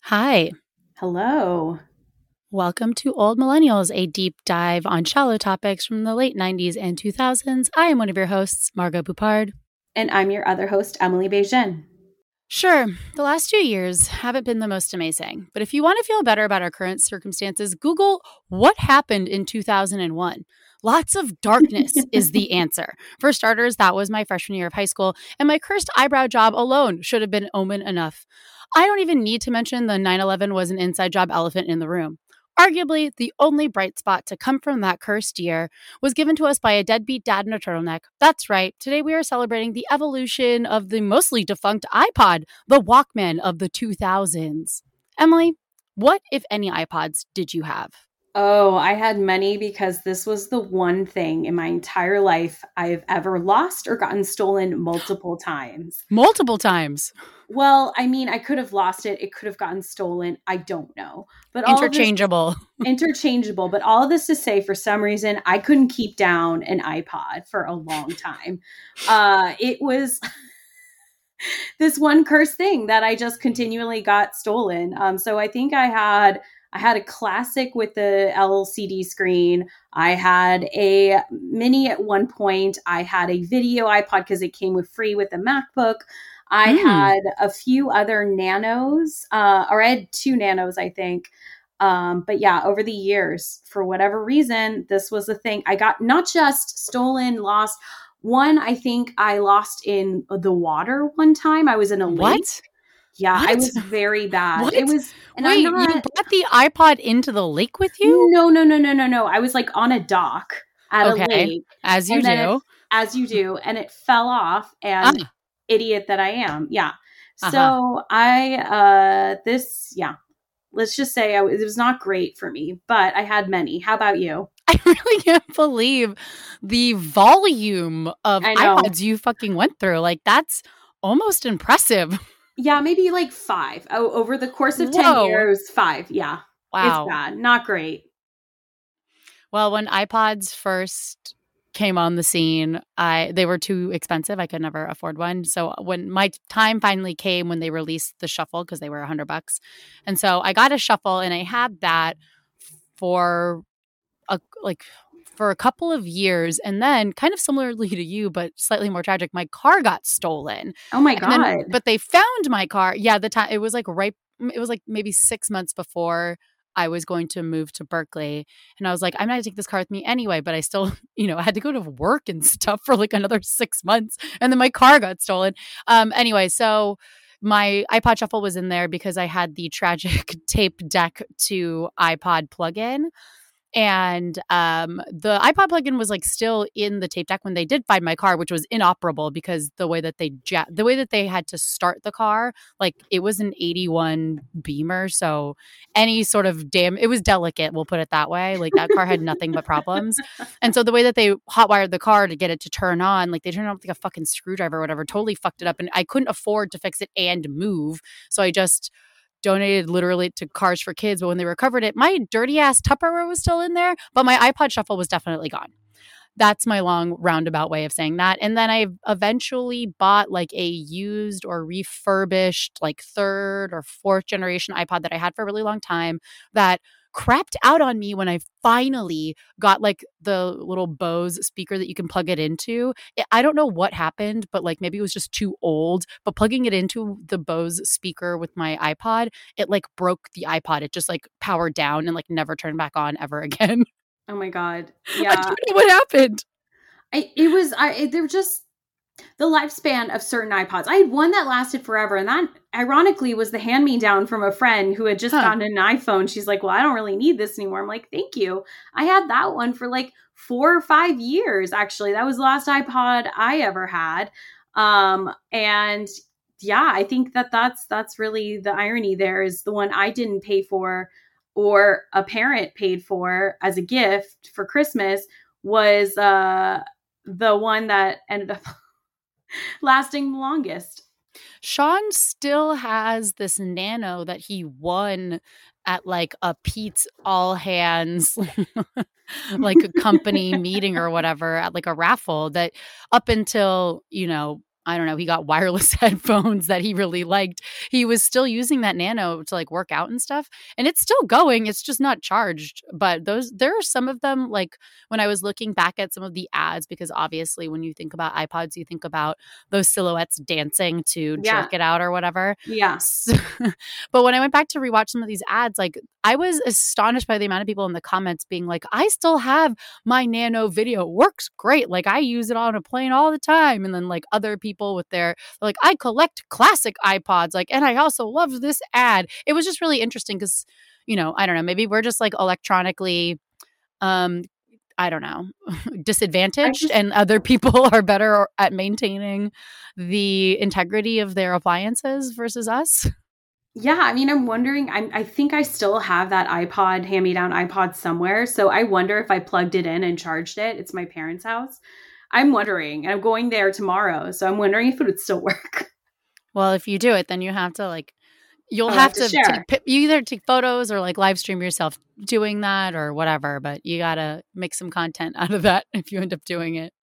Hi, Hello. welcome to Old Millennials, a deep dive on shallow topics from the late 90s and 2000s. I am one of your hosts, Margot Poupard. And I'm your other host, Emily Beijing. Sure, the last 2 years haven't been the most amazing, but if you want to feel better about our current circumstances, Google what happened in 2001. Lots of darkness is the answer. For starters, that was my freshman year of high school, and my cursed eyebrow job alone should have been omen enough. I don't even need to mention the 9/11 was an inside job elephant in the room. Arguably, the only bright spot to come from that cursed year was given to us by a deadbeat dad in a turtleneck. That's right, today we are celebrating the evolution of the mostly defunct iPod, the Walkman of the 2000s. Emily, what, if any, iPods did you have? Oh, I had many because this was the one thing in my entire life I've ever lost or gotten stolen multiple times. Multiple times. Well, I mean, I could have lost it. It could have gotten stolen. I don't know. But all of this Interchangeable. interchangeable. But all of this to say, for some reason, I couldn't keep down an iPod for a long time. It was this one cursed thing that I just continually got stolen. So I think I had a classic with the LCD screen. I had a mini at one point. I had a video iPod because it came with free with the MacBook. I had a few other nanos, or I had two nanos, I think. But yeah, over the years, for whatever reason, this was the thing. I got not just stolen, lost. One, I think I lost in the water one time. I was in a lake. What? Yeah, What? I was very bad. What? It was, and Wait, I'm you not. brought the iPod into the lake with you? No. I was like on a dock at a Okay, lake, as you and then do. as you do, and it fell off. And Ah, idiot that I am, yeah. uh-huh. So yeah. Let's just say it was not great for me, but I had many. How about you? I really can't believe the volume of I know. iPods you fucking went through. Like, that's almost impressive. Yeah, maybe like five. Oh, over the course of 10 Whoa. years, five. Yeah. It's Wow. bad. Not great. Well, when iPods first came on the scene, they were too expensive. I could never afford one. So when my time finally came when they released the Shuffle, because they were $100, and so I got a Shuffle and I had that for a like for a couple of years, and then kind of similarly to you but slightly more tragic, my car got stolen. Oh my And then God. but they found my car. Yeah, the time it was like it was like maybe 6 months before I was going to move to Berkeley, and I was like, I'm not gonna take this car with me anyway, but I still, I had to go to work and stuff for like another 6 months, and then my car got stolen. Anyway, so my iPod Shuffle was in there because I had the tragic tape deck to iPod plug-in. And the iPod plugin was like still in the tape deck when they did find my car, which was inoperable because the way that they had to start the car, like it was an 81 Beamer, so any sort of it was delicate, we'll put it that way. Like that car had nothing but problems. And so the way that they hotwired the car to get it to turn on, like they turned on with like a fucking screwdriver or whatever, totally fucked it up, and I couldn't afford to fix it and move. So I just donated literally to Cars for Kids, but when they recovered it, my dirty ass Tupperware was still in there, but my iPod Shuffle was definitely gone. That's my long roundabout way of saying that. And then I eventually bought like a used or refurbished, like third or fourth generation iPod that I had for a really long time that crapped out on me when I finally got like the little Bose speaker that you can plug it into. I don't know what happened, but like maybe it was just too old. But plugging it into the Bose speaker with my iPod, it like broke the iPod. It just like powered down and like never turned back on ever again. Oh my God. I Yeah. don't know what happened. They're just the lifespan of certain iPods. I had one that lasted forever, and that ironically was the hand me down from a friend who had just gotten an iPhone. She's like, well, I don't really need this anymore. I'm like, thank you. I had that one for like 4 or 5 years, actually. That was the last iPod I ever had. And yeah, I think that's really the irony there is the one I didn't pay for or a parent paid for as a gift for Christmas was the one that ended up lasting the longest. Sean still has this Nano that he won at like a Pete's All Hands, like a company meeting or whatever, at like a raffle that up until, I don't know, he got wireless headphones that he really liked. He was still using that Nano to like work out and stuff. And it's still going. It's just not charged. But there are some of them, like when I was looking back at some of the ads, because obviously when you think about iPods, you think about those silhouettes dancing to Yeah. jerk it out or whatever. Yeah. So, but when I went back to rewatch some of these ads, like I was astonished by the amount of people in the comments being like, I still have my Nano Video. It works great. Like I use it on a plane all the time. And then like other people with their, like, I collect classic iPods. Like, and I also love this ad. It was just really interesting because, you know, I don't know, maybe we're just like electronically, I don't know, disadvantaged, and other people are better at maintaining the integrity of their appliances versus us. Yeah, I mean, I'm wondering, I think I still have that iPod, hand-me-down iPod somewhere. So I wonder if I plugged it in and charged it. It's my parents' house. I'm wondering, and I'm going there tomorrow. So I'm wondering if it would still work. Well, if you do it, then you have to like, you'll I'll have to to share. you either take photos or like live stream yourself doing that or whatever, but you got to make some content out of that if you end up doing it.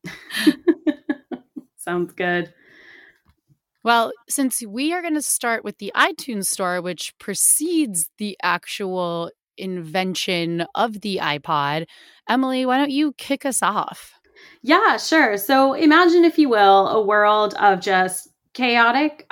Sounds good. Well, since we are going to start with the iTunes Store, which precedes the actual invention of the iPod, Emily, why don't you kick us off? Yeah, sure. So imagine, if you will, a world of just chaotic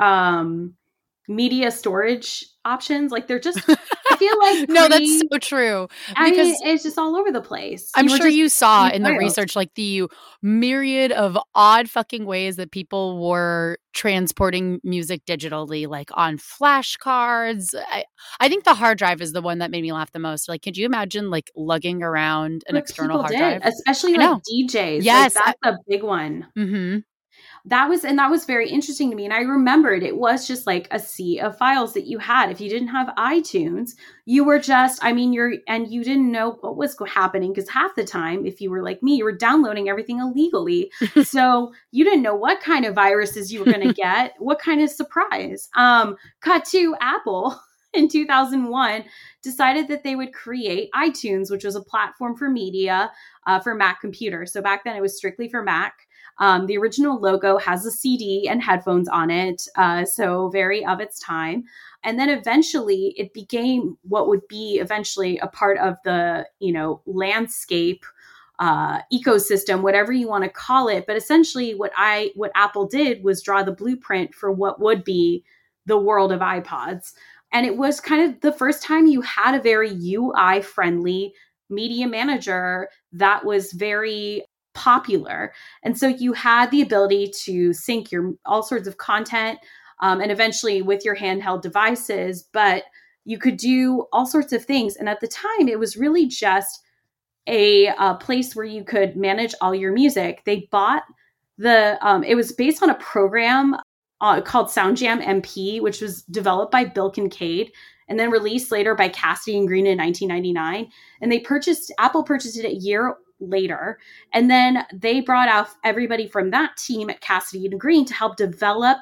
media storage options. Like they're just, I feel like no, that's so true. I Because mean, it's just all over the place. I'm sure you saw in the files. research like the myriad of odd fucking ways that people were transporting music digitally, like on flashcards. I think the hard drive is the one that made me laugh the most. Like, could you imagine like lugging around an external hard drive? Especially like DJs. Yes, like, that's a big one. Mm-hmm. That was very interesting to me. And I remembered it was just like a sea of files that you had. If you didn't have iTunes, you were just, I mean, you didn't know what was happening because half the time, if you were like me, you were downloading everything illegally. So you didn't know what kind of viruses you were going to get, what kind of surprise. Cut to Apple in 2001 decided that they would create iTunes, which was a platform for media for Mac computers. So back then it was strictly for Mac. The original logo has a CD and headphones on it, so very of its time. And then eventually it became what would be eventually a part of the, landscape, ecosystem, whatever you want to call it. But essentially what Apple did was draw the blueprint for what would be the world of iPods. And it was kind of the first time you had a very UI friendly media manager that was very popular. And so you had the ability to sync your all sorts of content and eventually with your handheld devices, but you could do all sorts of things. And at the time, it was really just a place where you could manage all your music. They bought it was based on a program called SoundJam MP, which was developed by Bill Kincaid and then released later by Cassidy and Green in 1999. And Apple purchased it a year later. And then they brought out everybody from that team at Cassidy and Green to help develop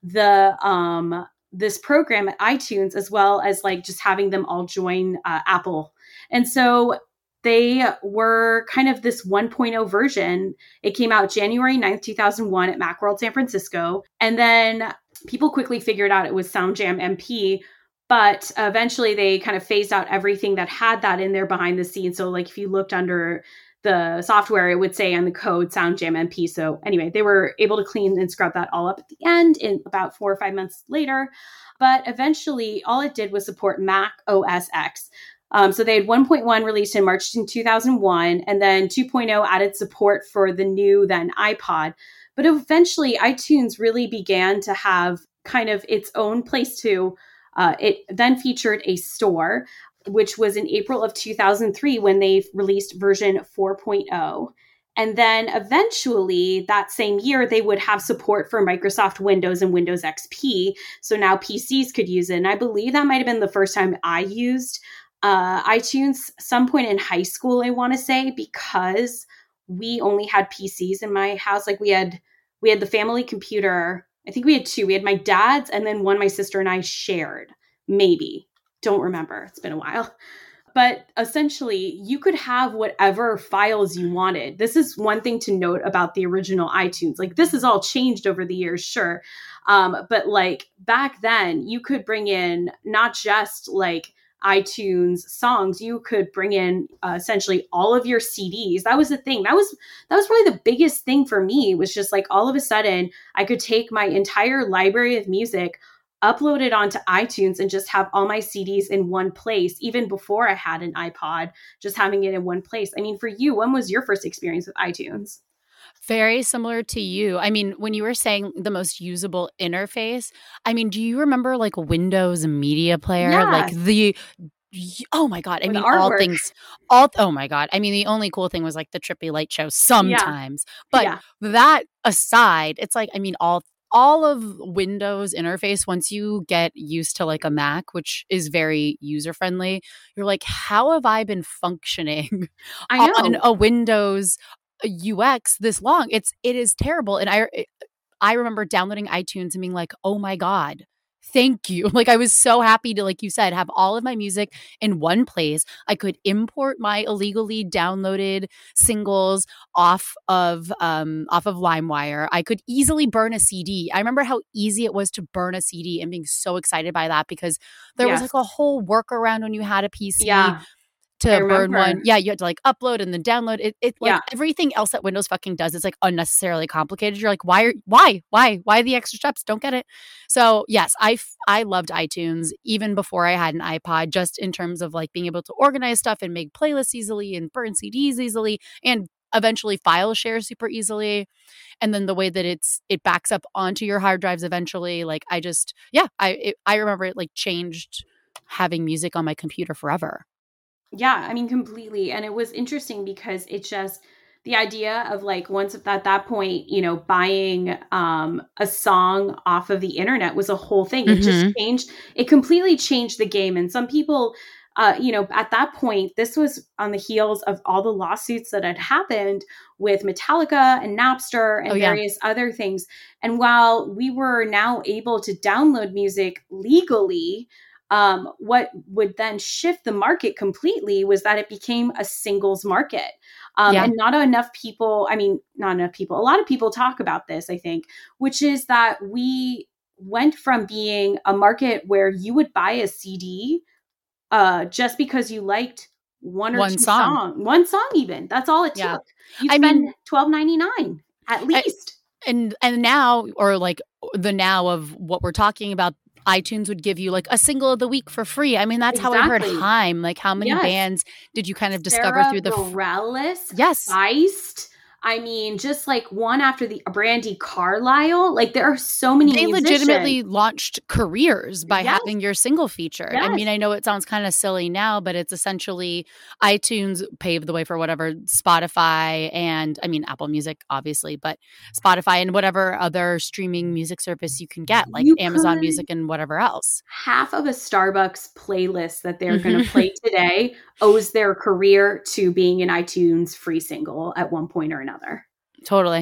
this program at iTunes, as well as like just having them all join Apple. And so they were kind of this 1.0 version. It came out January 9th, 2001 at Macworld San Francisco. And then people quickly figured out it was SoundJam MP, but eventually they kind of phased out everything that had that in there behind the scenes. So like if you looked under the software, it would say on the code SoundJam MP. So anyway, they were able to clean and scrub that all up at the end in about 4 or 5 months later. But eventually all it did was support Mac OS X. So they had 1.1 released in March in 2001, and then 2.0 added support for the new then iPod. But eventually iTunes really began to have kind of its own place too. It then featured a store, which was in April of 2003 when they released version 4.0. And then eventually that same year, they would have support for Microsoft Windows and Windows XP. So now PCs could use it. And I believe that might have been the first time I used iTunes, some point in high school, I want to say, because we only had PCs in my house. Like we had the family computer. I think we had two. We had my dad's and then one my sister and I shared, maybe. Don't remember. It's been a while. but essentially you could have whatever files you wanted. This is one thing to note about the original iTunes. Like this has all changed over the years, sure. But like back then you could bring in not just like iTunes songs, you could bring in essentially all of your CDs. That was the thing. That was probably the biggest thing for me, was just like all of a sudden I could take my entire library of music, upload it onto iTunes, and just have all my CDs in one place. Even before I had an iPod, just having it in one place. I mean, for you, when was your first experience with iTunes? Very similar to you. I mean, when you were saying the most usable interface, I mean, do you remember like Windows Media Player? Yeah. Like oh my God. I With mean, artwork. oh my God. I mean, the only cool thing was like the Trippy Light Show sometimes. But Yeah. that aside, it's like, I mean, all of Windows interface, once you get used to like a Mac, which is very user friendly, you're like, how have I been functioning I know. on a Windows UX this long? It is terrible. And I remember downloading iTunes and being like, oh my God, thank you. Like I was so happy to, like you said, have all of my music in one place. I could import my illegally downloaded singles off of LimeWire. I could easily burn a CD. I remember how easy it was to burn a CD and being so excited by that, because there was like a whole workaround when you had a PC. Yeah. To burn one. Yeah, you had to like upload and then download it. It like everything else that Windows fucking does is like unnecessarily complicated. You're like, why the extra steps? Don't get it. So yes, I loved iTunes even before I had an iPod, just in terms of like being able to organize stuff and make playlists easily and burn CDs easily and eventually file share super easily. And then the way that it backs up onto your hard drives eventually. Like I remember it like changed having music on my computer forever. Yeah, I mean, completely. And it was interesting because it just, the idea of like, once at that point, you know, buying a song off of the internet was a whole thing. It just changed, it completely changed the game. And some people, you know, at that point, this was on the heels of all the lawsuits that had happened with Metallica and Napster and various other things. And while we were now able to download music legally, what would then shift the market completely was that it became a singles market. And not enough people, a lot of people talk about this, I think, which is that we went from being a market where you would buy a CD just because you liked one or two songs, one song even. That's all it took. You spend $12.99 at least. And now, or like the now of what we're talking about, iTunes would give you like a single of the week for free. I mean, that's how I heard Haim. Like, how many bands did you kind of discover through the Bareilles? Yes. Feist. I mean, just like one after the Brandy Carlisle. Like, there are so many musicians. Legitimately launched careers by having your single featured. I mean, I know it sounds kind of silly now, but it's essentially iTunes paved the way for whatever Spotify and, I mean, Apple Music, obviously, but Spotify and whatever other streaming music service you can get, like Amazon Music and whatever else. Half of a Starbucks playlist that they're going to play today owes their career to being an iTunes free single at one point or another. Totally.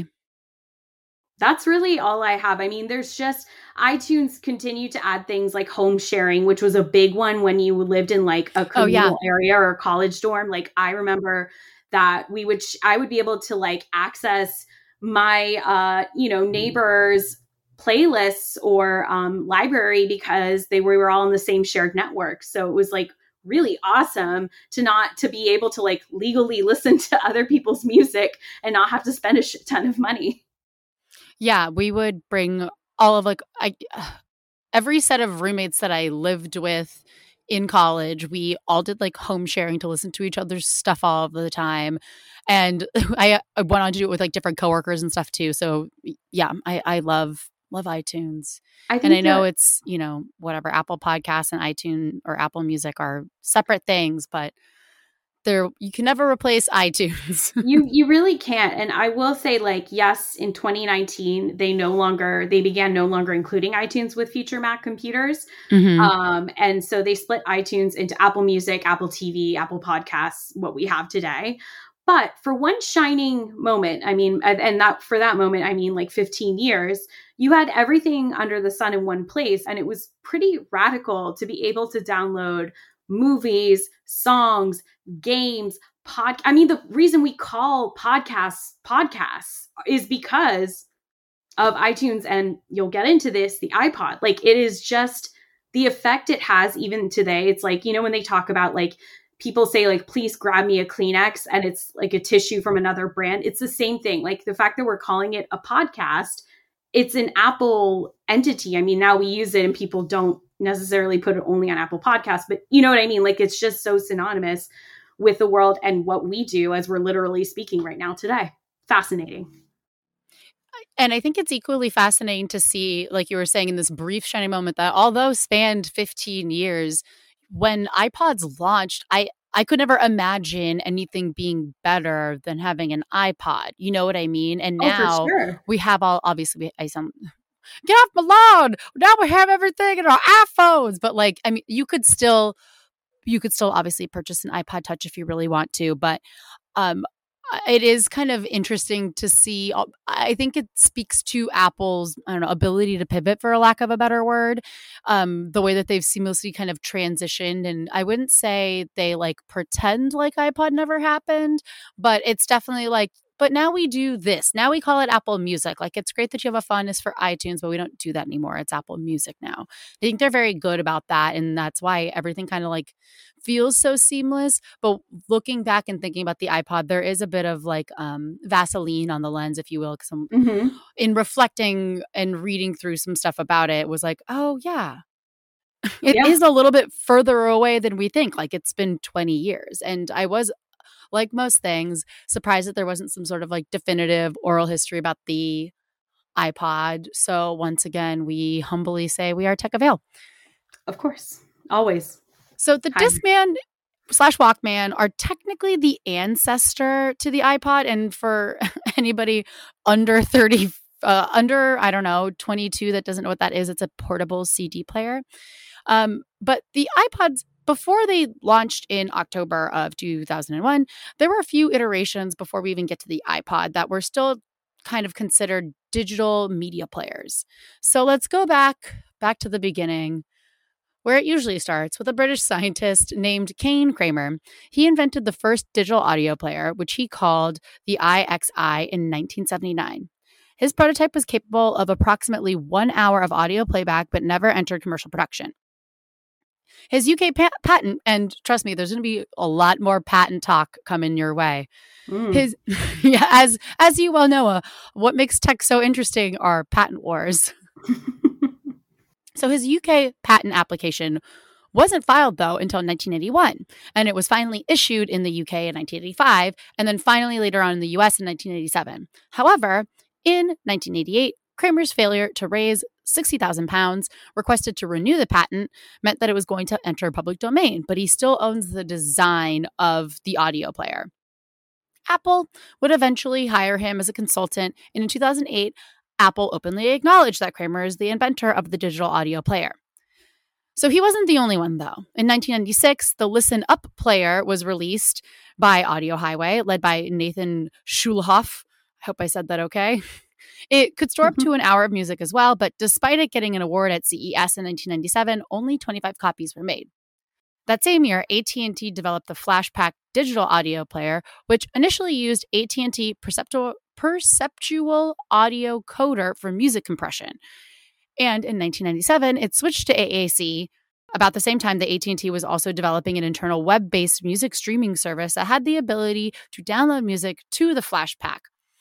That's really all I have. I mean, there's just iTunes continue to add things like home sharing, which was a big one when you lived in like a communal area or a college dorm. Like I remember that I would be able to like access my, neighbors' playlists or library because we were all in the same shared network. So it was like really awesome to be able to like legally listen to other people's music and not have to spend a shit ton of money. Yeah, we would bring all of like every set of roommates that I lived with in college. We all did like home sharing to listen to each other's stuff all of the time. And I went on to do it with like different coworkers and stuff too. So yeah, I love iTunes. And I know it's, you know, whatever, Apple Podcasts and iTunes or Apple Music are separate things, but you can never replace iTunes. You really can't. And I will say, like, yes, in 2019, they began no longer including iTunes with future Mac computers. And so they split iTunes into Apple Music, Apple TV, Apple Podcasts, what we have today. But for one shining moment, I mean, and that for that moment, I mean, like 15 years, you had everything under the sun in one place. And it was pretty radical to be able to download movies, songs, games, I mean, the reason we call podcasts is because of iTunes, and you'll get into this, the iPod. Like, it is just the effect it has even today. It's like, when they talk about, like, people say, like, please grab me a Kleenex, and it's like a tissue from another brand. It's the same thing. Like, the fact that we're calling it a podcast, it's an Apple entity. I mean, now we use it and people don't necessarily put it only on Apple Podcasts, but you know what I mean? Like, it's just so synonymous with the world and what we do as we're literally speaking right now today. Fascinating. And I think it's equally fascinating to see, like you were saying, in this brief shining moment that although spanned 15 years, when iPods launched, I could never imagine anything being better than having an iPod. You know what I mean? And now we have obviously, I sound, get off my lawn. Now we have everything in our iPhones. But like, I mean, you could still obviously purchase an iPod Touch if you really want to. But it is kind of interesting to see. I think it speaks to Apple's, ability to pivot, for a lack of a better word, the way that they've seamlessly kind of transitioned. And I wouldn't say they like pretend like iPod never happened, but it's definitely like, but now we do this. Now we call it Apple Music. Like, it's great that you have a fondness for iTunes, but we don't do that anymore. It's Apple Music now. I think they're very good about that. And that's why everything kind of like feels so seamless. But looking back and thinking about the iPod, there is a bit of like Vaseline on the lens, if you will. Because in reflecting and reading through some stuff about it, was like, oh, yeah. It is a little bit further away than we think. Like, it's been 20 years. And I was, like most things, surprised that there wasn't some sort of like definitive oral history about the iPod. So once again, we humbly say we are Tech Avail. Of course. Always. So the Discman / Walkman are technically the ancestor to the iPod. And for anybody under 30, I don't know, 22 that doesn't know what that is, it's a portable CD player. But the iPods, before they launched in October of 2001, there were a few iterations before we even get to the iPod that were still kind of considered digital media players. So let's go back to the beginning, where it usually starts, with a British scientist named Kane Kramer. He invented the first digital audio player, which he called the IXI, in 1979. His prototype was capable of approximately 1 hour of audio playback, but never entered commercial production. His UK patent, and trust me, there's going to be a lot more patent talk coming your way. As you well know, what makes tech so interesting are patent wars. So his UK patent application wasn't filed, though, until 1981, and it was finally issued in the UK in 1985, and then finally later on in the US in 1987. However, in 1988, Kramer's failure to raise £60,000 requested to renew the patent meant that it was going to enter public domain, but he still owns the design of the audio player. Apple would eventually hire him as a consultant, and in 2008, Apple openly acknowledged that Kramer is the inventor of the digital audio player. So he wasn't the only one, though. In 1996, the Listen Up player was released by Audio Highway, led by Nathan Schulhoff. I hope I said that okay. It could store up to an hour of music as well, but despite it getting an award at CES in 1997, only 25 copies were made. That same year, AT&T developed the Flashpack digital audio player, which initially used AT&T Perceptual Audio Coder for music compression. And in 1997, it switched to AAC. About the same time, the AT&T was also developing an internal web-based music streaming service that had the ability to download music to the Flashpack.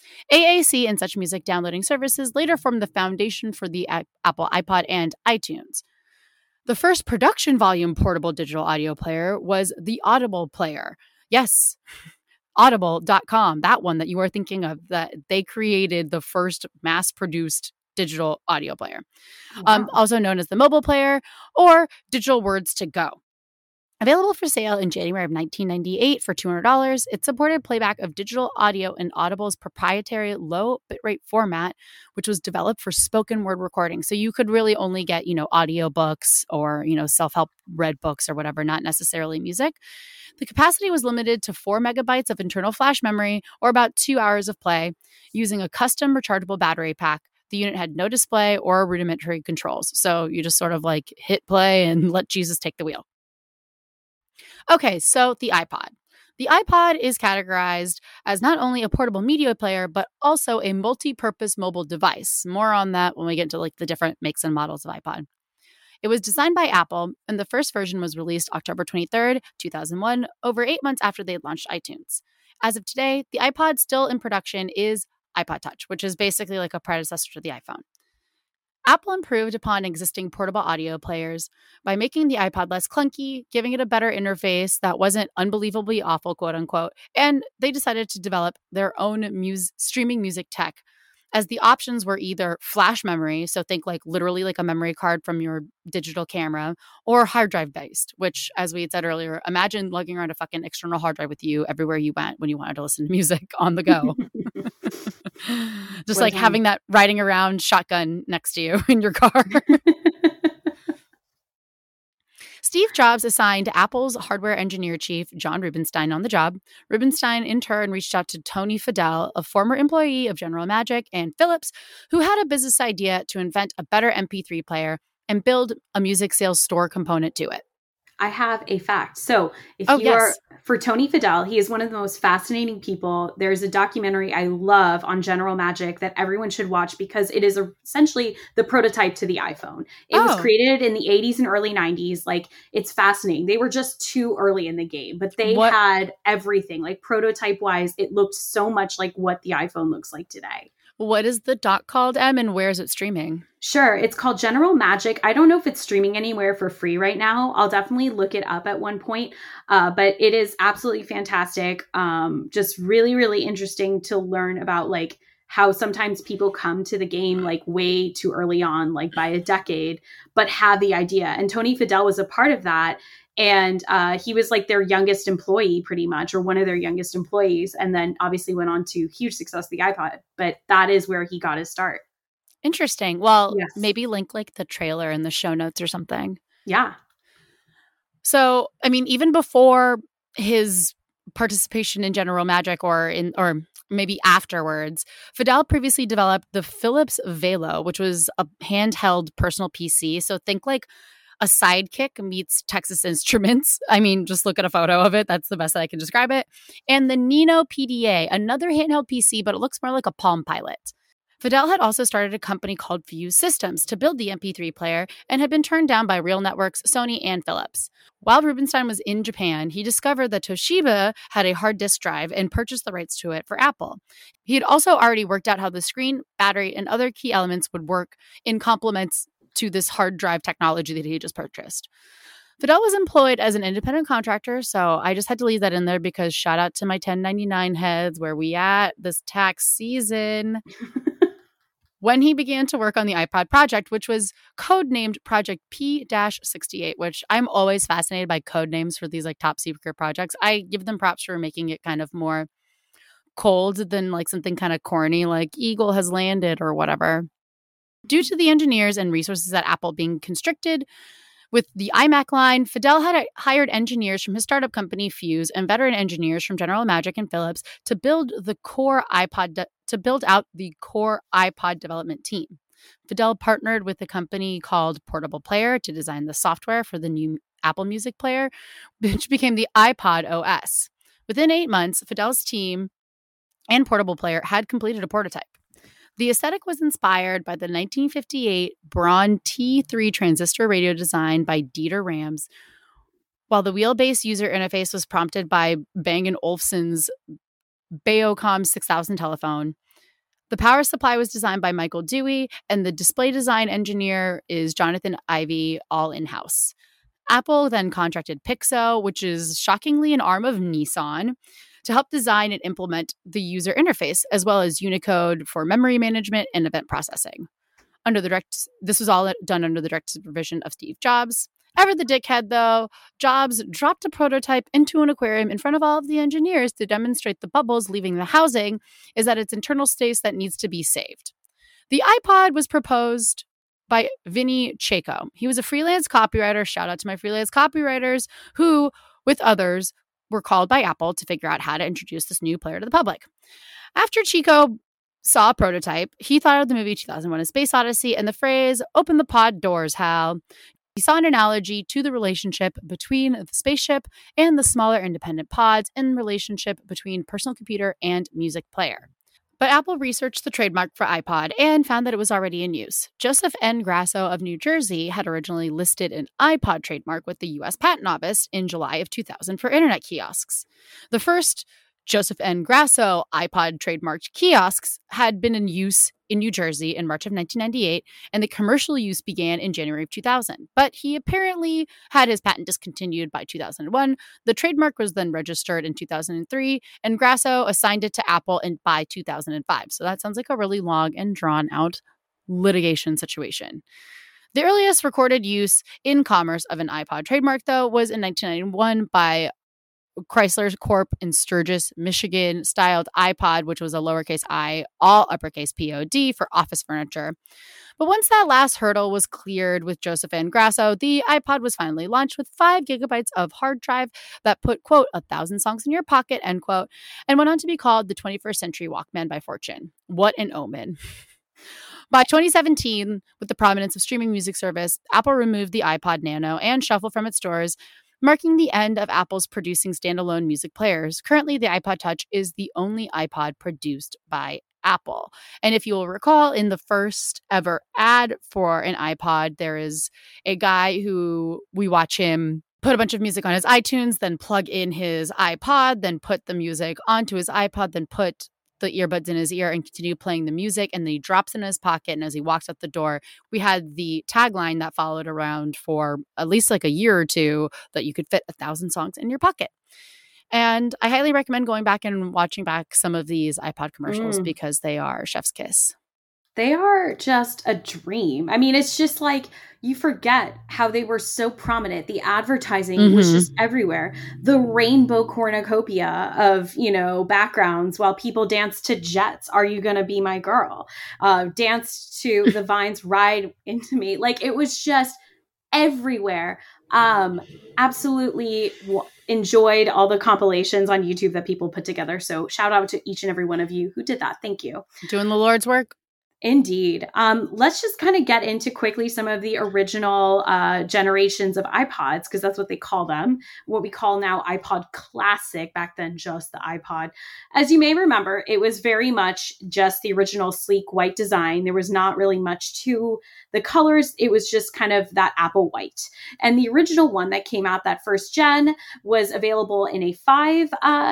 AAC and such music downloading services later formed the foundation for the Apple iPod and iTunes. The first production volume portable digital audio player was the Audible player. Yes, Audible.com, that one that you are thinking of, that they created the first mass-produced digital audio player, also known as the mobile player or digital words to go. Available for sale in January of 1998 for $200, it supported playback of digital audio in Audible's proprietary low bitrate format, which was developed for spoken word recording. So you could really only get, audio books or, self-help read books or whatever, not necessarily music. The capacity was limited to 4 megabytes of internal flash memory or about 2 hours of play using a custom rechargeable battery pack. The unit had no display or rudimentary controls. So you just sort of like hit play and let Jesus take the wheel. Okay, so the iPod. The iPod is categorized as not only a portable media player, but also a multi-purpose mobile device. More on that when we get into like the different makes and models of iPod. It was designed by Apple, and the first version was released October 23rd, 2001, over 8 months after they had launched iTunes. As of today, the iPod still in production is iPod Touch, which is basically like a predecessor to the iPhone. Apple improved upon existing portable audio players by making the iPod less clunky, giving it a better interface that wasn't unbelievably awful, quote unquote, and they decided to develop their own streaming music tech, as the options were either flash memory, so think like literally like a memory card from your digital camera, or hard drive based, which, as we had said earlier, imagine lugging around a fucking external hard drive with you everywhere you went when you wanted to listen to music on the go. Just like having that riding around shotgun next to you in your car. Steve Jobs assigned Apple's hardware engineer chief, John Rubinstein, on the job. Rubinstein, in turn, reached out to Tony Fadell, a former employee of General Magic, and Philips, who had a business idea to invent a better MP3 player and build a music sales store component to it. I have a fact. So if you are for Tony Fadell, he is one of the most fascinating people. There's a documentary I love on General Magic that everyone should watch because it is essentially the prototype to the iPhone. It was created in the 80s and early 90s. Like, it's fascinating. They were just too early in the game, but they had everything. Like, prototype wise, it looked so much like what the iPhone looks like today. What is the doc called, Em, and where is it streaming? Sure. It's called General Magic. I don't know if it's streaming anywhere for free right now. I'll definitely look it up at one point. But it is absolutely fantastic. Just really, really interesting to learn about like how sometimes people come to the game like way too early on, like by a decade, but have the idea. And Tony Fadell was a part of that. And he was like their youngest employee pretty much, or one of their youngest employees. And then obviously went on to huge success, the iPod. But that is where he got his start. Interesting. Well, maybe link like the trailer in the show notes or something. Yeah. So, I mean, even before his participation in General Magic or maybe afterwards, Fadell previously developed the Philips Velo, which was a handheld personal PC. So think like a Sidekick meets Texas Instruments. I mean, just look at a photo of it. That's the best that I can describe it. And the Nino PDA, another handheld PC, but it looks more like a Palm Pilot. Fadell had also started a company called Fuse Systems to build the MP3 player and had been turned down by Real Networks, Sony, and Philips. While Rubinstein was in Japan, he discovered that Toshiba had a hard disk drive and purchased the rights to it for Apple. He had also already worked out how the screen, battery, and other key elements would work in complements to this hard drive technology that he had just purchased. Fadell was employed as an independent contractor, so I just had to leave that in there because shout out to my 1099 heads, where we at this tax season. When he began to work on the iPod project, which was codenamed Project P-68, which I'm always fascinated by code names for these like top secret projects. I give them props for making it kind of more cold than like something kind of corny like Eagle has landed or whatever. Due to the engineers and resources at Apple being constricted with the iMac line, Fadell had hired engineers from his startup company Fuse and veteran engineers from General Magic and Philips to build out the core iPod development team. Fadell partnered with a company called Portable Player to design the software for the new Apple Music player, which became the iPod OS. Within 8 months, Fadell's team and Portable Player had completed a prototype. The aesthetic was inspired by the 1958 Braun T3 transistor radio design by Dieter Rams, while the wheelbase user interface was prompted by Bang & Olufsen's Beocom 6000 telephone. The power supply was designed by Michael Dewey, and the display design engineer is Jonathan Ivey, all in-house. Apple then contracted Pixo, which is shockingly an arm of Nissan, to help design and implement the user interface, as well as Unicode for memory management and event processing. This was all done under the direct supervision of Steve Jobs. Ever the dickhead, though, Jobs dropped a prototype into an aquarium in front of all of the engineers to demonstrate the bubbles leaving the housing is at its internal space that needs to be saved. The iPod was proposed by Vinny Chayko. He was a freelance copywriter, shout out to my freelance copywriters, who, with others, were called by Apple to figure out how to introduce this new player to the public. After Chico saw a prototype, he thought of the movie 2001: A Space Odyssey and the phrase, "Open the pod doors, Hal." He saw an analogy to the relationship between the spaceship and the smaller independent pods and the relationship between personal computer and music player. But Apple researched the trademark for iPod and found that it was already in use. Joseph N. Grasso of New Jersey had originally listed an iPod trademark with the U.S. Patent Office in July of 2000 for internet kiosks. The first Joseph N. Grasso iPod trademarked kiosks had been in use in New Jersey in March of 1998, and the commercial use began in January of 2000. But he apparently had his patent discontinued by 2001. The trademark was then registered in 2003, and Grasso assigned it to Apple by 2005. So that sounds like a really long and drawn-out litigation situation. The earliest recorded use in commerce of an iPod trademark, though, was in 1991 by Chrysler Corp in Sturgis, Michigan, styled iPod, which was a lowercase I, all uppercase POD for office furniture. But once that last hurdle was cleared with Joseph N. Grasso, the iPod was finally launched with 5 gigabytes of hard drive that put, quote, 1,000 songs in your pocket, end quote, and went on to be called the 21st Century Walkman by Fortune. What an omen. By 2017, with the prominence of streaming music service, Apple removed the iPod Nano and Shuffle from its stores, marking the end of Apple's producing standalone music players. Currently, the iPod Touch is the only iPod produced by Apple. And if you will recall, in the first ever ad for an iPod, there is a guy who we watch him put a bunch of music on his iTunes, then plug in his iPod, then put the music onto his iPod, then put the earbuds in his ear and continue playing the music, and then he drops it in his pocket, and as he walks out the door, we had the tagline that followed around for at least like a year or two, that you could fit 1,000 songs in your pocket. And I highly recommend going back and watching back some of these iPod commercials because they are chef's kiss. They are just a dream. I mean, it's just like you forget how they were so prominent. The advertising was just everywhere. The rainbow cornucopia of, backgrounds while people dance to Jets, Are You Gonna Be My Girl? Dance to The Vines, Ride Into Me. Like, it was just everywhere. Absolutely enjoyed all the compilations on YouTube that people put together. So shout out to each and every one of you who did that. Thank you. Doing the Lord's work. Indeed. Let's just kind of get into quickly some of the original generations of iPods, because that's what they call them. What we call now iPod Classic, back then just the iPod. As you may remember, it was very much just the original sleek white design. There was not really much to the colors. It was just kind of that apple white. And the original one that came out, that first gen, was available in a 5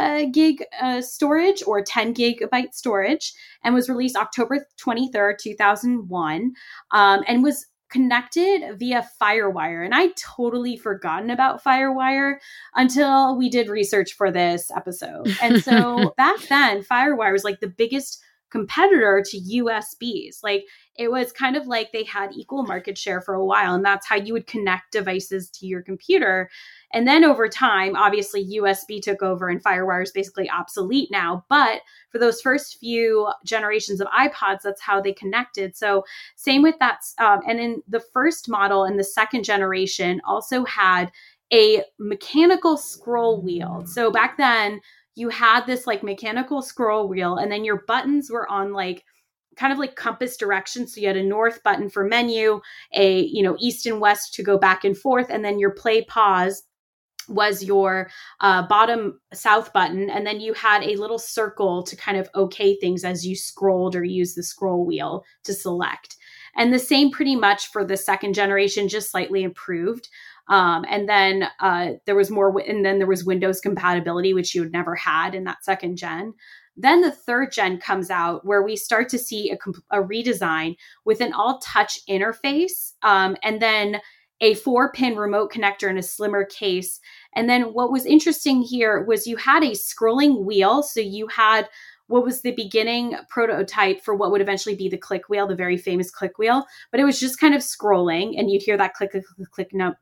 gig storage or 10 gigabyte storage, and was released October 23rd, 2001, and was connected via FireWire. And I totally forgotten about FireWire until we did research for this episode. And so back then, FireWire was like the biggest competitor to USBs. Like, it was kind of like they had equal market share for a while, and that's how you would connect devices to your computer. And then over time, obviously USB took over and FireWire is basically obsolete now. But for those first few generations of iPods, that's how they connected. So same with that. And in the first model and the second generation also had a mechanical scroll wheel. So back then you had this like mechanical scroll wheel, and then your buttons were on like kind of like compass direction. So you had a north button for menu, a, east and west to go back and forth. And then your play pause was your bottom south button. And then you had a little circle to kind of okay things as you scrolled or used the scroll wheel to select. And the same pretty much for the second generation, just slightly improved. And then there was more, and then there was Windows compatibility, which you had never had in that second gen. Then the third gen comes out, where we start to see a redesign with an all touch interface, and then a 4-pin remote connector in a slimmer case. And then what was interesting here was you had a scrolling wheel. So you had what was the beginning prototype for what would eventually be the click wheel, the very famous click wheel, but it was just kind of scrolling, and you'd hear that click, click, click, click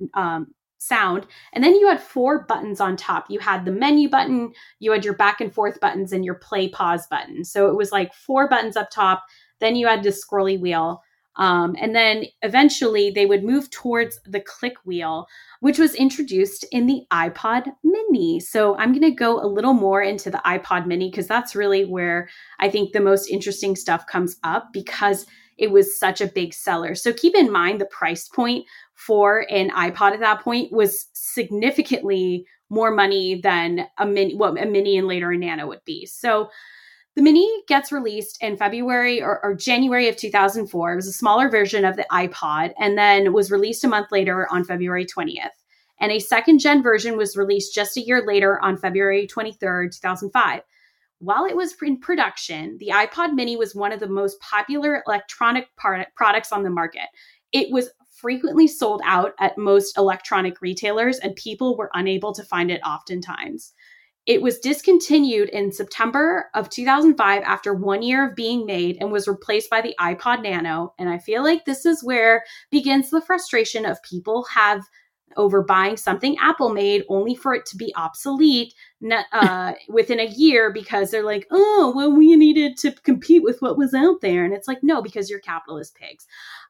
sound. And then you had 4 buttons on top. You had the menu button, you had your back and forth buttons, and your play pause button. So it was like 4 buttons up top. Then you had this scrolly wheel. And then eventually they would move towards the click wheel, which was introduced in the iPod mini. So I'm going to go a little more into the iPod mini, because that's really where I think the most interesting stuff comes up, because it was such a big seller. So keep in mind the price point for an iPod at that point was significantly more money than a mini and later a nano would be. So the mini gets released in February or January of 2004. It was a smaller version of the iPod and then was released a month later on February 20th. And a second gen version was released just a year later on February 23rd, 2005. While it was in production, the iPod mini was one of the most popular electronic products on the market. It was frequently sold out at most electronic retailers, and people were unable to find it oftentimes. It was discontinued in September of 2005 after 1 year of being made and was replaced by the iPod Nano. And I feel like this is where begins the frustration of people have over buying something Apple made only for it to be obsolete within a year because they're like, oh, well, we needed to compete with what was out there. And it's like, no, because you're capitalist pigs.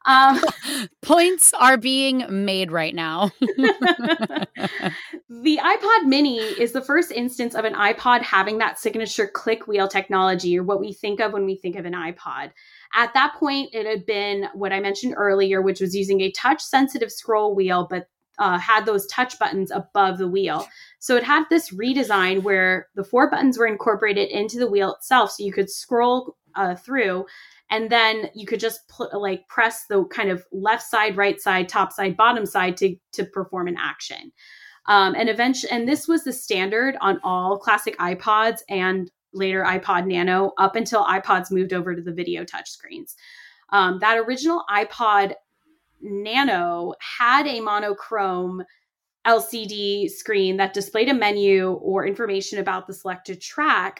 Points are being made right now. The iPod mini is the first instance of an iPod having that signature click wheel technology, or what we think of when we think of an iPod. At that point, it had been what I mentioned earlier, which was using a touch-sensitive scroll wheel, but had those touch buttons above the wheel. So it had this redesign where the 4 buttons were incorporated into the wheel itself, so you could scroll through, and then you could just press the kind of left side, right side, top side, bottom side to perform an action. And this was the standard on all classic iPods and later iPod Nano up until iPods moved over to the video touchscreens. That original iPod Nano had a monochrome LCD screen that displayed a menu or information about the selected track.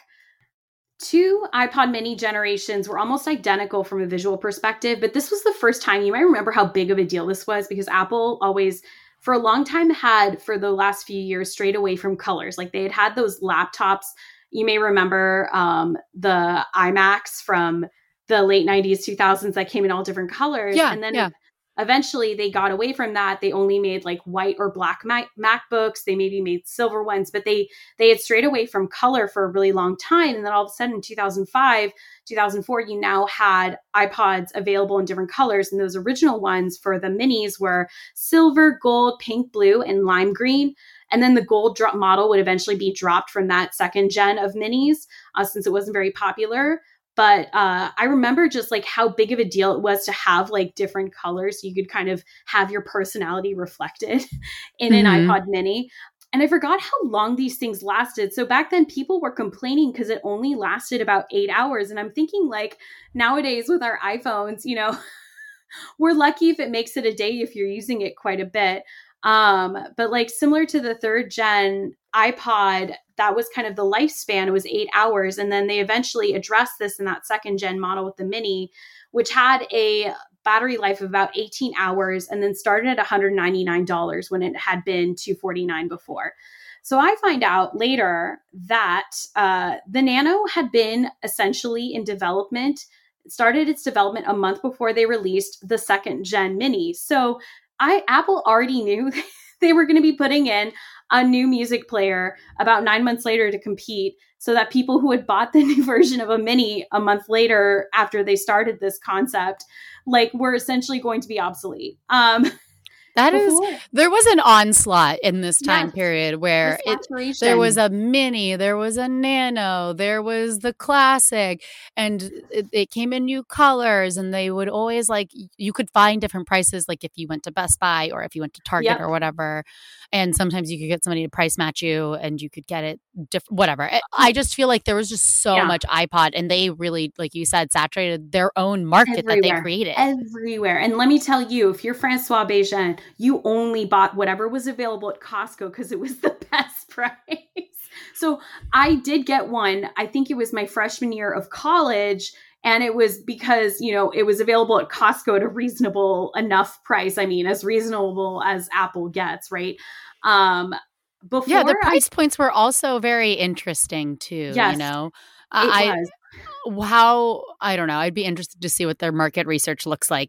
2 iPod mini generations were almost identical from a visual perspective, but this was the first time, you might remember how big of a deal this was, because Apple always, for a long time, had, for the last few years, strayed away from colors. Like they had those laptops, you may remember the iMacs from the late 90s, 2000s that came in all different colors. Yeah, and then yeah. Eventually they got away from that. They only made like white or black MacBooks. They maybe made silver ones, but they had strayed away from color for a really long time. And then all of a sudden in 2005, 2004, you now had iPods available in different colors. And those original ones for the minis were silver, gold, pink, blue, and lime green. And then the gold drop model would eventually be dropped from that second gen of minis since it wasn't very popular. But I remember just like how big of a deal it was to have like different colors. So you could kind of have your personality reflected in an iPod mini. And I forgot how long these things lasted. So back then people were complaining because it only lasted about 8 hours. And I'm thinking like nowadays with our iPhones, you know, we're lucky if it makes it a day if you're using it quite a bit. But like similar to the third gen iPod, that was kind of the lifespan. It was 8 hours. And then they eventually addressed this in that second gen model with the mini, which had a battery life of about 18 hours and then started at $199 when it had been $249 before. So I find out later that the Nano had been essentially in development, started its development a month before they released the second gen mini. So Apple already knew they were going to be putting in a new music player about 9 months later to compete, so that people who had bought the new version of a mini a month later after they started this concept, like, were essentially going to be obsolete. There was an onslaught in this time period where there was a mini, there was a nano, there was the classic, and it came in new colors, and they would always like, you could find different prices, like if you went to Best Buy or if you went to Target or whatever, and sometimes you could get somebody to price match you and you could get it whatever. I just feel like there was just so much iPod, and they really, like you said, saturated their own market that they created. Everywhere. And let me tell you, if you're Francois Bejean, you only bought whatever was available at Costco because it was the best price. So I did get one. I think it was my freshman year of college. And it was because, you know, it was available at Costco at a reasonable enough price. I mean, as reasonable as Apple gets, right? The price points were also very interesting too. Yes, you know, I don't know. I'd be interested to see what their market research looks like.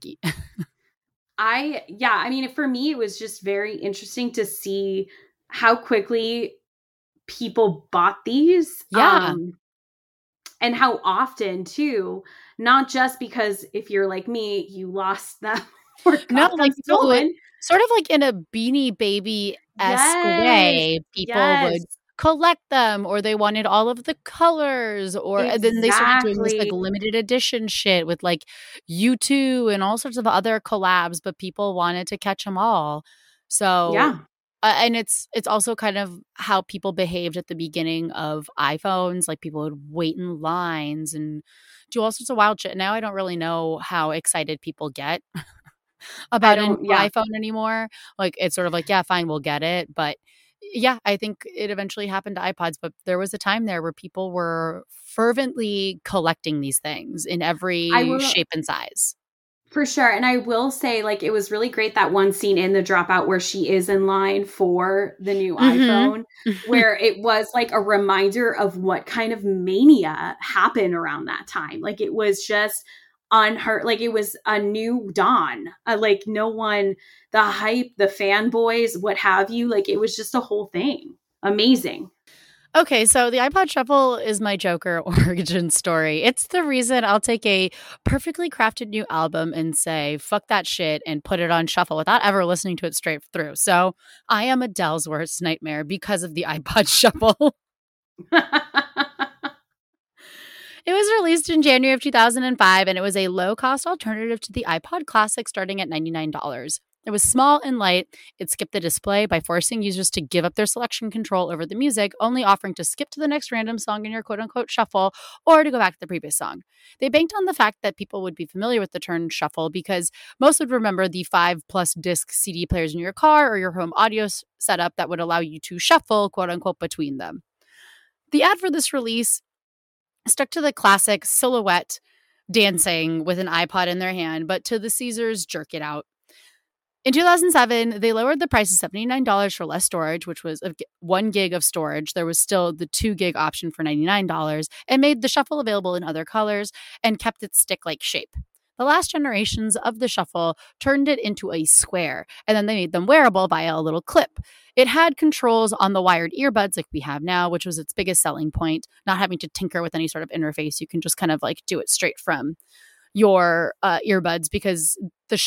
I mean, for me, it was just very interesting to see how quickly people bought these. Yeah. And how often too, not just because if you're like me, you lost them or got them stolen. Sort of like in a Beanie Baby-esque Yes. way, people would Yes. collect them, or they wanted all of the colors, or and then they started doing this, like, Exactly. limited edition shit with, like, U2 and all sorts of other collabs, but people wanted to catch them all. So, Yeah. and it's also kind of how people behaved at the beginning of iPhones, like, people would wait in lines and do all sorts of wild shit. Now I don't really know how excited people get I about a new don't, yeah. iPhone anymore. Like, it's sort of like, "Yeah, fine, we'll get it." But, yeah, I think it eventually happened to iPods, but there was a time there where people were fervently collecting these things in I every will, shape and size. for sure. And I will say, like, it was really great that one scene in The Dropout where she is in line for the new Mhm. iPhone, where it was like a reminder of what kind of mania happened around that time. Like, it was just unheard, like, it was a new dawn. Like, no one, the hype, the fanboys, what have you, like, it was just a whole thing. Amazing. Okay, so the iPod Shuffle is my Joker origin story. It's the reason I'll take a perfectly crafted new album and say, fuck that shit, and put it on shuffle without ever listening to it straight through. So I am Adele's worst nightmare because of the iPod Shuffle. It was released in January of 2005, and it was a low-cost alternative to the iPod Classic starting at $99. It was small and light. It skipped the display by forcing users to give up their selection control over the music, only offering to skip to the next random song in your quote-unquote shuffle or to go back to the previous song. They banked on the fact that people would be familiar with the term shuffle because most would remember the 5+ disc CD players in your car or your home audio setup that would allow you to shuffle, quote-unquote, between them. The ad for this release stuck to the classic silhouette dancing with an iPod in their hand, but to the Caesars jerk it out. In 2007, they lowered the price to $79 for less storage, which was 1 gig of storage. There was still the 2 gig option for $99, and made the shuffle available in other colors and kept its stick-like shape. The last generations of the shuffle turned it into a square, and then they made them wearable via a little clip. It had controls on the wired earbuds like we have now, which was its biggest selling point, not having to tinker with any sort of interface. You can just kind of like do it straight from your earbuds, because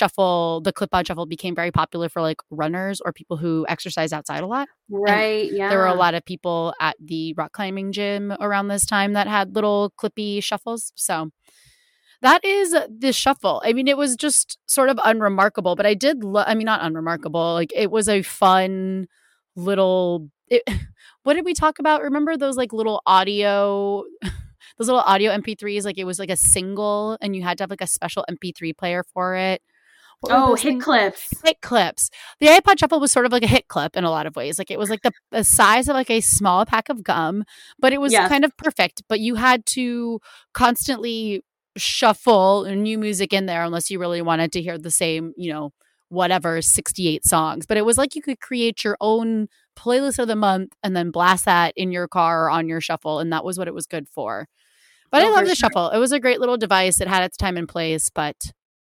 the clip-on shuffle became very popular for like runners or people who exercise outside a lot. And Right. there were a Yeah. lot of people at the rock climbing gym around this time that had little clippy shuffles. So that is the shuffle. I mean, it was just sort of unremarkable, but I did I mean, not unremarkable. Like, it was a fun little what did we talk about? Remember those like little audio those little audio MP3s? Like, it was like a single and you had to have like a special MP3 player for it. What were Oh, those hit things? clips. Hit clips. The iPod Shuffle was sort of like a hit clip in a lot of ways. Like, it was like the size of like a small pack of gum, but it was Yes. kind of perfect. But you had to constantly shuffle new music in there unless you really wanted to hear the same, whatever 68 songs. But it was like you could create your own playlist of the month and then blast that in your car or on your shuffle, and that was what it was good for. But I Oh, love for the sure. shuffle. It was a great little device. It had its time and place, but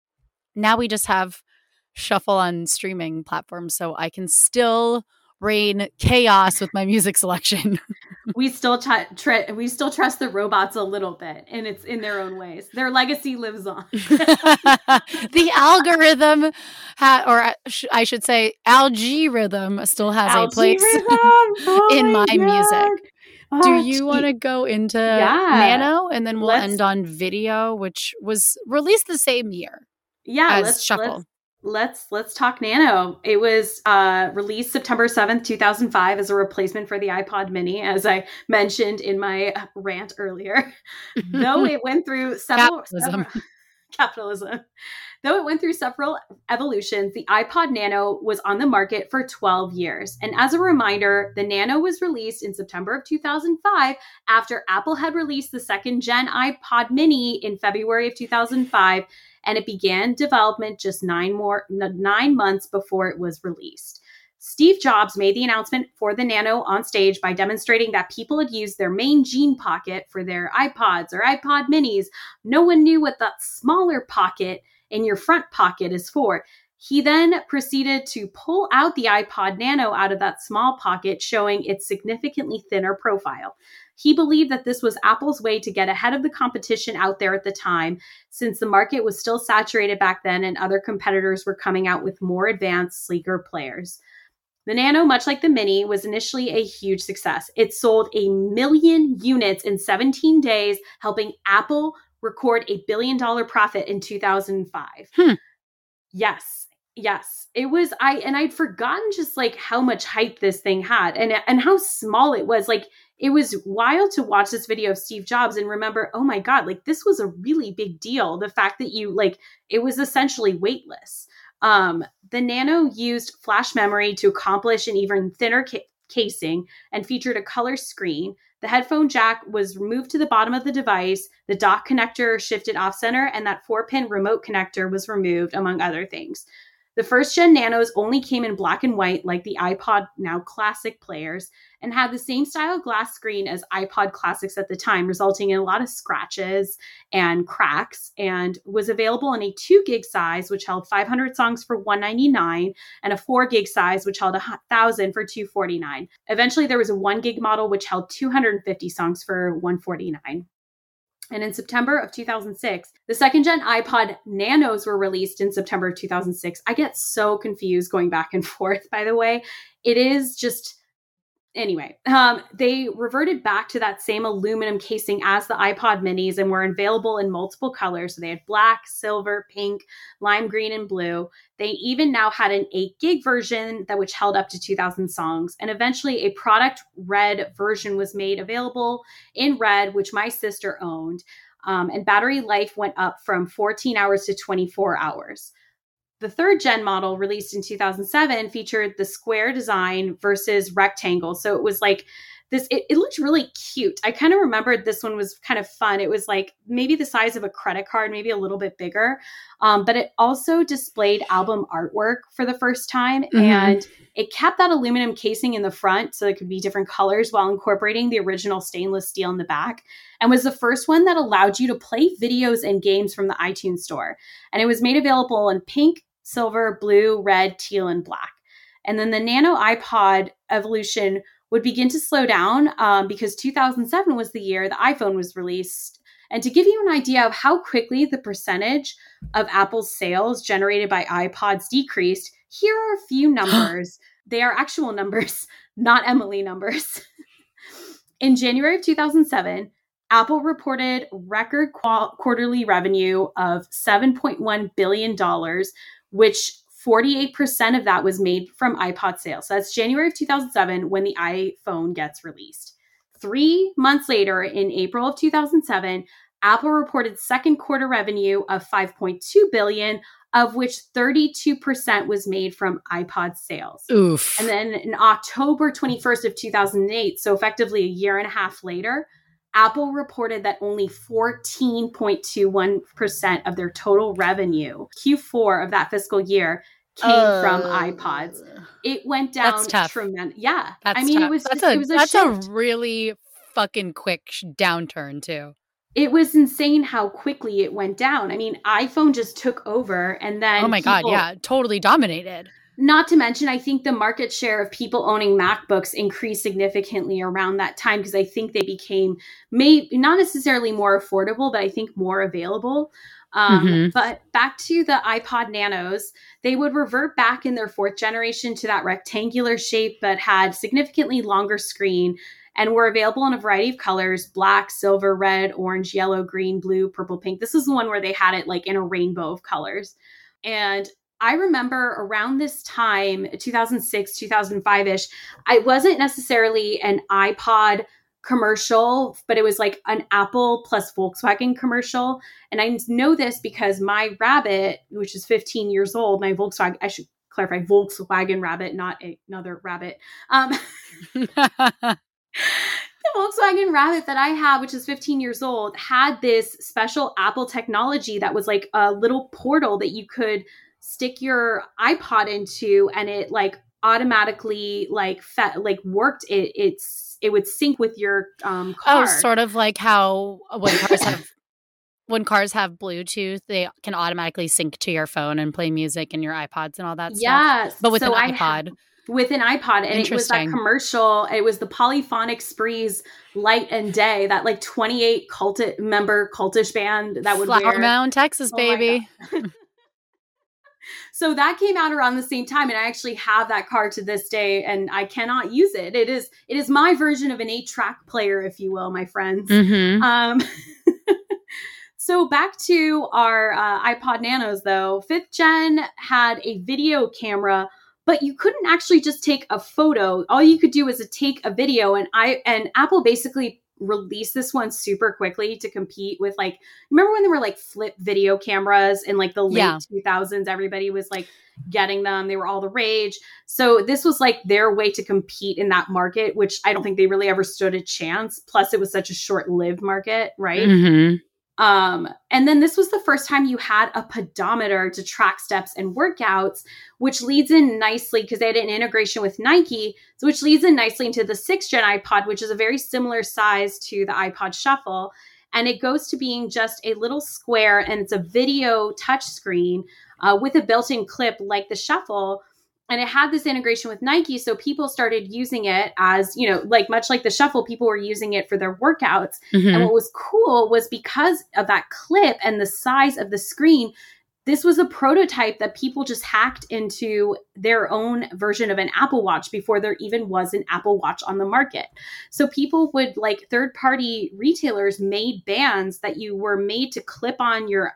now we just have shuffle on streaming platforms, so I can still rain chaos with my music selection. We still we still trust the robots a little bit, and it's in their own ways. Their legacy lives on. The algorithm, I should say, algorithm, still has a place in my music. Do you want to go into Nano, and then we'll end on Video, which was released the same year as Shuffle? Let's talk Nano. It was released September 7th, 2005 as a replacement for the iPod Mini, as I mentioned in my rant earlier. Though it went through capitalism. Though it went through several evolutions, the iPod Nano was on the market for 12 years. And as a reminder, the Nano was released in September of 2005 after Apple had released the second gen iPod Mini in February of 2005, and it began development just 9 months before it was released. Steve Jobs made the announcement for the Nano on stage by demonstrating that people had used their main jean pocket for their iPods or iPod Minis. No one knew what that smaller pocket in your front pocket is for. He then proceeded to pull out the iPod Nano out of that small pocket, showing its significantly thinner profile. He believed that this was Apple's way to get ahead of the competition out there at the time, since the market was still saturated back then and other competitors were coming out with more advanced, sleeker players. The Nano, much like the Mini, was initially a huge success. It sold 1 million units in 17 days, helping Apple record $1 billion profit in 2005. Yes. It was, I'd forgotten just like how much hype this thing had and how small it was. Like, it was wild to watch this video of Steve Jobs and remember, oh my God, like this was a really big deal. The fact that it was essentially weightless. The Nano used flash memory to accomplish an even thinner casing and featured a color screen. The headphone jack was moved to the bottom of the device. The dock connector shifted off center, and that 4-pin remote connector was removed, among other things. The first gen Nanos only came in black and white like the iPod Now Classic players and had the same style glass screen as iPod Classics at the time, resulting in a lot of scratches and cracks, and was available in a 2 gig size, which held 500 songs for $199, and a 4 gig size, which held 1,000 for $249. Eventually, there was a 1 gig model, which held 250 songs for $149. And in September of 2006, the second gen iPod Nanos were released in September of 2006. I get so confused going back and forth, by the way. It is just... Anyway, they reverted back to that same aluminum casing as the iPod minis and were available in multiple colors. So they had black, silver, pink, lime green, and blue. They even now had an 8 gig version which held up to 2,000 songs. And eventually a product red version was made available in red, which my sister owned. And battery life went up from 14 hours to 24 hours. The third gen model, released in 2007, featured the square design versus rectangle. So it was like this, it looked really cute. I kind of remembered this one was kind of fun. It was like maybe the size of a credit card, maybe a little bit bigger. But it also displayed album artwork for the first time. Mm-hmm. And it kept that aluminum casing in the front so it could be different colors while incorporating the original stainless steel in the back. And was the first one that allowed you to play videos and games from the iTunes store. And it was made available in pink, silver, blue, red, teal, and black. And then the Nano iPod evolution would begin to slow down because 2007 was the year the iPhone was released. And to give you an idea of how quickly the percentage of Apple's sales generated by iPods decreased, here are a few numbers. They are actual numbers, not Emily numbers. In January of 2007, Apple reported record quarterly revenue of $7.1 billion, which 48% of that was made from iPod sales. So that's January of 2007 when the iPhone gets released. 3 months later, in April of 2007, Apple reported second quarter revenue of $5.2 billion, of which 32% was made from iPod sales. Oof. And then in October 21st of 2008, so effectively a year and a half later, Apple reported that only 14.21% of their total revenue, Q4 of that fiscal year, came from iPods. It went down tremendous. Yeah. That's tough. It was that's a really fucking quick downturn too. It was insane how quickly it went down. I mean, iPhone just took over and then... Oh my God, yeah. Totally dominated. Not to mention, I think the market share of people owning MacBooks increased significantly around that time because I think they became not necessarily more affordable, but I think more available. But back to the iPod Nanos, they would revert back in their fourth generation to that rectangular shape, but had significantly longer screen and were available in a variety of colors: black, silver, red, orange, yellow, green, blue, purple, pink. This is the one where they had it like in a rainbow of colors. And I remember around this time, 2006, 2005-ish, I wasn't necessarily an iPod commercial, but it was like an Apple plus Volkswagen commercial. And I know this because my Rabbit, which is 15 years old, my Volkswagen, I should clarify, Volkswagen Rabbit, not another rabbit. The Volkswagen Rabbit that I have, which is 15 years old, had this special Apple technology that was like a little portal that you could stick your iPod into, and it like automatically worked. It would sync with your car. Oh, sort of like how when cars have Bluetooth, they can automatically sync to your phone and play music and your iPods and all that stuff. Yes, but with an iPod. with an iPod, and it was that commercial. It was the Polyphonic Sprees Light and Day, that like 28 member cultish band that would Flower wear Mound, Texas, baby. So that came out around the same time, and I actually have that car to this day, and I cannot use it. It is my version of an 8-track player, if you will, my friends. Mm-hmm. So back to our iPod Nanos, though. 5th gen had a video camera, but you couldn't actually just take a photo. All you could do was take a video, and Apple basically released this one super quickly to compete with, like, remember when there were like flip video cameras in like the late 2000s? Everybody was like getting them. They were all the rage. So this was like their way to compete in that market, which I don't think they really ever stood a chance. Plus it was such a short-lived market, right? Mm-hmm. And then this was the first time you had a pedometer to track steps and workouts, which leads in nicely because they had an integration with Nike, so which leads in nicely into the 6th gen iPod, which is a very similar size to the iPod Shuffle. And it goes to being just a little square, and it's a video touchscreen with a built-in clip like the Shuffle. And it had this integration with Nike. So people started using it as, like much like the Shuffle, people were using it for their workouts. Mm-hmm. And what was cool was because of that clip and the size of the screen, this was a prototype that people just hacked into their own version of an Apple Watch before there even was an Apple Watch on the market. So people would, like, third-party retailers made bands that you were made to clip on your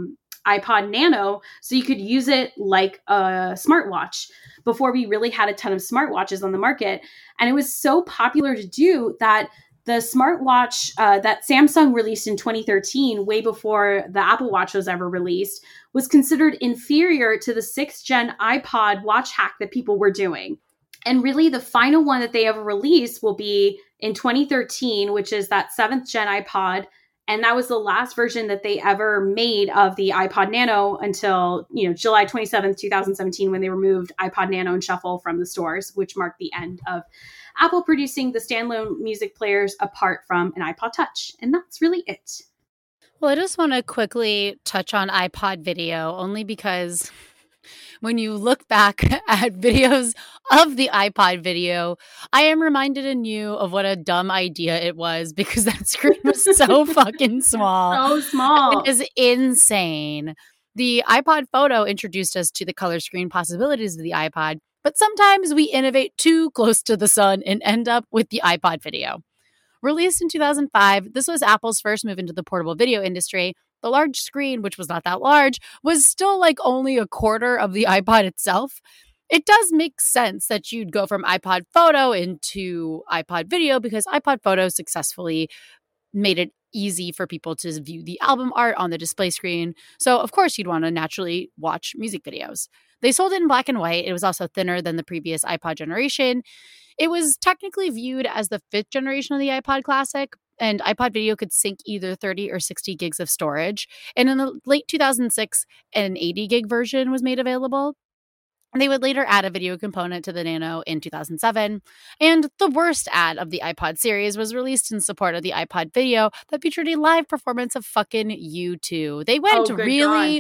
iPod Nano so you could use it like a smartwatch before we really had a ton of smartwatches on the market. And it was so popular to do that the smartwatch that Samsung released in 2013, way before the Apple Watch was ever released, was considered inferior to the 6th gen iPod watch hack that people were doing. And really the final one that they ever released will be in 2013, which is that 7th gen iPod. And that was the last version that they ever made of the iPod Nano until, July 27th, 2017, when they removed iPod Nano and Shuffle from the stores, which marked the end of Apple producing the standalone music players apart from an iPod Touch. And that's really it. Well, I just want to quickly touch on iPod video, only because when you look back at videos of the iPod video, I am reminded anew of what a dumb idea it was, because that screen was so fucking small. So small. It is insane. The iPod Photo introduced us to the color screen possibilities of the iPod, but sometimes we innovate too close to the sun and end up with the iPod video. Released in 2005, this was Apple's first move into the portable video industry. The large screen, which was not that large, was still like only a quarter of the iPod itself. It does make sense that you'd go from iPod Photo into iPod Video, because iPod Photo successfully made it easy for people to view the album art on the display screen. So, of course, you'd want to naturally watch music videos. They sold it in black and white. It was also thinner than the previous iPod generation. It was technically viewed as the 5th generation of the iPod Classic, and iPod Video could sync either 30 or 60 gigs of storage. And in the late 2006, an 80 gig version was made available. They would later add a video component to the Nano in 2007. And the worst ad of the iPod series was released in support of the iPod Video that featured a live performance of fucking U2. They went really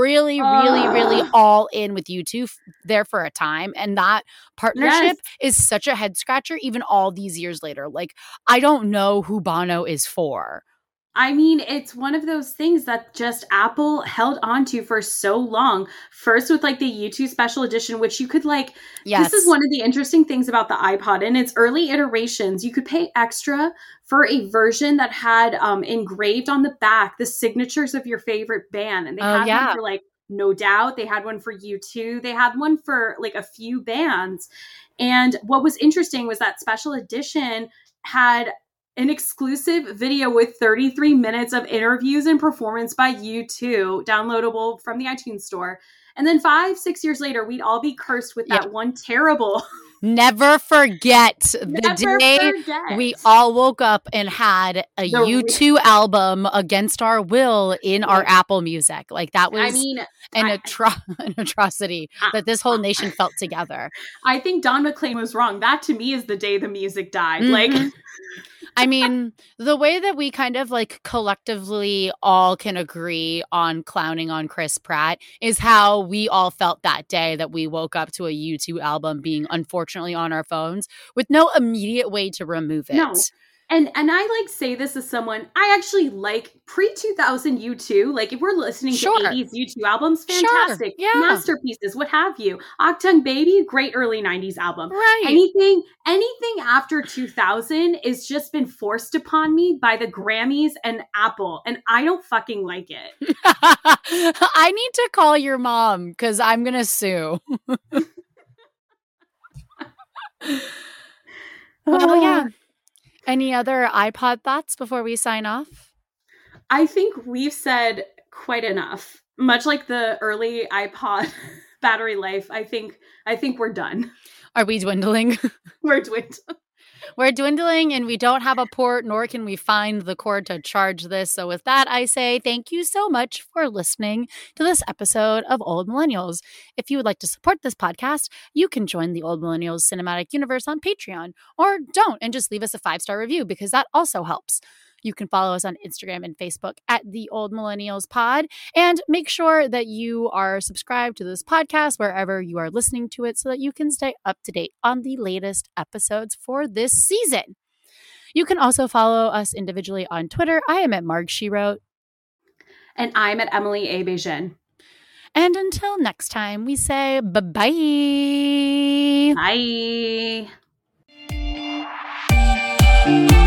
all in with U2 there for a time. And that partnership is such a head scratcher even all these years later. Like, I don't know who Bono is for. I mean, it's one of those things that just Apple held on to for so long. First with like the U2 special edition, which you could this is one of the interesting things about the iPod. In its early iterations, you could pay extra for a version that had engraved on the back the signatures of your favorite band. And they had one for like No Doubt. They had one for U2. They had one for like a few bands. And what was interesting was that special edition had an exclusive video with 33 minutes of interviews and performance by U2, downloadable from the iTunes store. And then 5-6 years later, we'd all be cursed with that one terrible Never forget the Never day forget. we all woke up and had a U2 album Against Our Will in our Apple Music. Like that was an atrocity that this whole nation felt together. I think Don McLean was wrong. That to me is the day the music died. Like, I mean, the way that we kind of like collectively all can agree on clowning on Chris Pratt is how we all felt that day that we woke up to a U2 album being unfortunately on our phones with no immediate way to remove it. No. And I like say this as someone, I actually like pre-2000 U2. Like if we're listening to 80s U2 albums, fantastic. Masterpieces, what have you. Achtung Baby, great early 90s album. Right. Anything after 2000 is just been forced upon me by the Grammys and Apple. And I don't fucking like it. I need to call your mom because I'm going to sue. Well, yeah. Any other iPod thoughts before we sign off? I think we've said quite enough. Much like the early iPod battery life, I think we're done. Are we dwindling? We're dwindling. We're dwindling and we don't have a port, nor can we find the cord to charge this. So with that, I say thank you so much for listening to this episode of Old Millennials. If you would like to support this podcast, you can join the Old Millennials Cinematic Universe on Patreon, or don't and just leave us a 5-star review because that also helps. You can follow us on Instagram and Facebook at The Old Millennials Pod, and make sure that you are subscribed to this podcast wherever you are listening to it so that you can stay up to date on the latest episodes for this season. You can also follow us individually on Twitter. I am at Marg She Wrote. And I'm at Emily A. Beijing. And until next time, we say bye-bye. Bye.